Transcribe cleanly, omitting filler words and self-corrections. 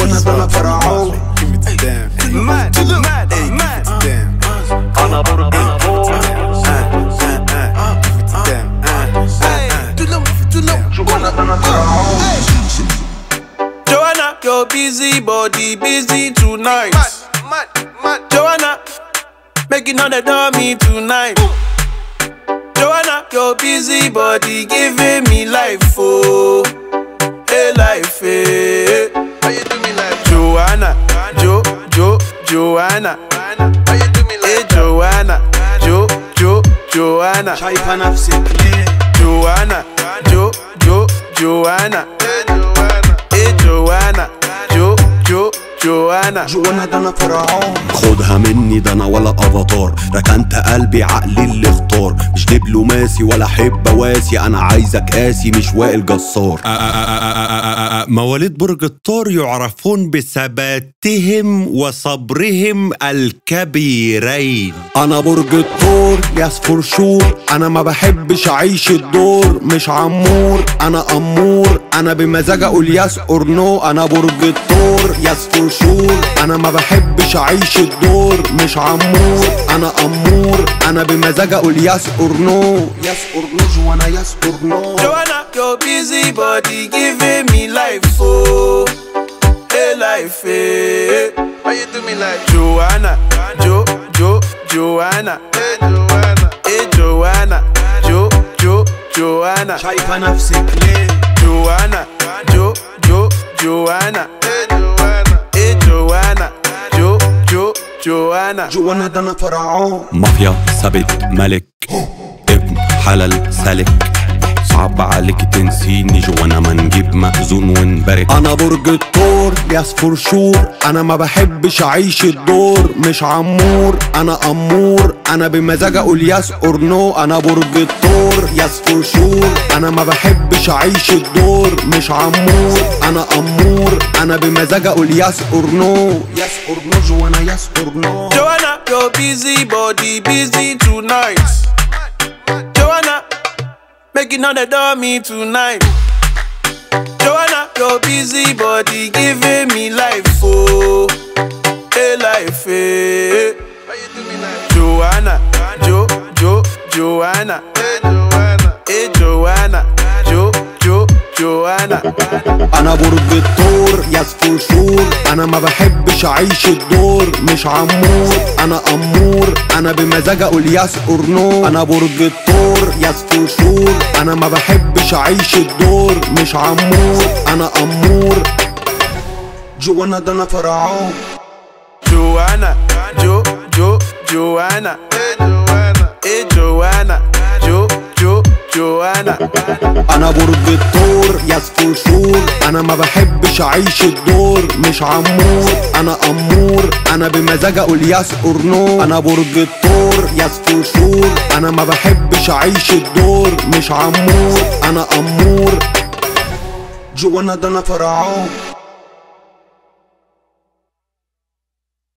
جوانا ده انا فرعون. انا برج الثور. جوانا ده انا فرعون. Joanna, your busy body busy tonight. Joanna, making all the dummy tonight. Joanna, your busy body giving me life, oh, hey life, hey. How you do me like Joanna, Joanna? How you do me like hey Joanna, Joanna? شايفة نفسك ليه؟ Joanna, Joanna? Hey Joanna, Joanna? جوانا ده انا فرعون. خدها مني ده انا ولا افاتار، ركنت قلبي عقلي اللي اختار، مش دبلوماسي ولا حب واسي، انا عايزك قاسي مش وائل جسار. مواليد برج الثور يعرفون بثباتهم وصبرهم الكبيرين. انا برج الثور يس فور شور، انا ما بحبش اعيش الدور، مش عمور انا امور، انا بمزاج اقول يس اور نو. انا برج الثور يس فور شور، انا ما بحبش اعيش الدور، مش عمور انا امور، انا بمزاج اقول يس اور نو. يس اور نو جوانا يس اور نو. Joanna, your busy body giving me life, oh, hey life, hey. How you do me like Joanna, Joanna? Hey Joanna, Joanna? شايفة نفسك ليه؟ Joanna, Joanna? Hey Joanna, Joanna? جوانا ده انا فرعون. مافيا ثابت ملك، ابن حلال سالك، صعب عليك تنسيني جوانا ما نجيب مأذون ونبارك. انا برج الثور يس فور شور، انا ما بحبش اعيش الدور، مش عمور انا امور، انا بمزاج اقول يس اور نو. انا برج الثور يس فور شور، انا ما بحبش اعيش الدور، مش عمور انا امور، انا بمزاج اقول يس اور نو. يس اور نو جوانا يس اور نو. Joanna, your busy body busy tonight. Joanna, making all the dummy tonight. Joanna, your busy body giving me life, oh, hey life, hey. How you do me like Joanna, Joanna? Hey Joanna, Joanna? انا برج الثور يس فور شور، انا ما بحبش اعيش الدور، مش عمور انا امور، انا بمزاج اقول يس اور نو. انا برج الثور يس فور شور، انا ما بحبش اعيش الدور، مش عمور انا امور. جوانا ده انا فرعون. Joanna, Joanna? Hey Joanna, Joanna? انا برج الثور يس فور شور، انا ما بحبش اعيش الدور، مش عمور انا امور، انا بمزاج اقول يس اور نو. انا برج الثور يس فور شور، انا ما بحبش اعيش الدور، مش عمور انا امور. جوانا ده انا فرعون.